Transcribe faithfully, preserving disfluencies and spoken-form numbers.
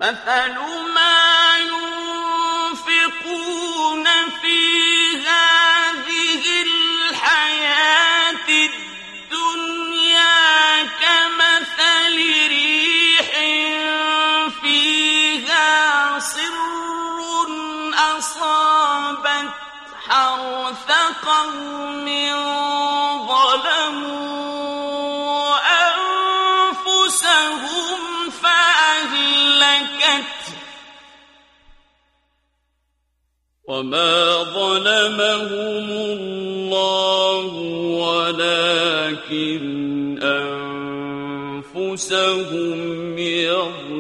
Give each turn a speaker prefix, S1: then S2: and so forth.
S1: مثل ما ينفقون في هذه الحياة الدنيا كمثل ريح فيها صر أصابت حرث قوم ظلموا أنفسهم فأهلكت وما ظلمهم الله ولكن أنفسهم يظلمون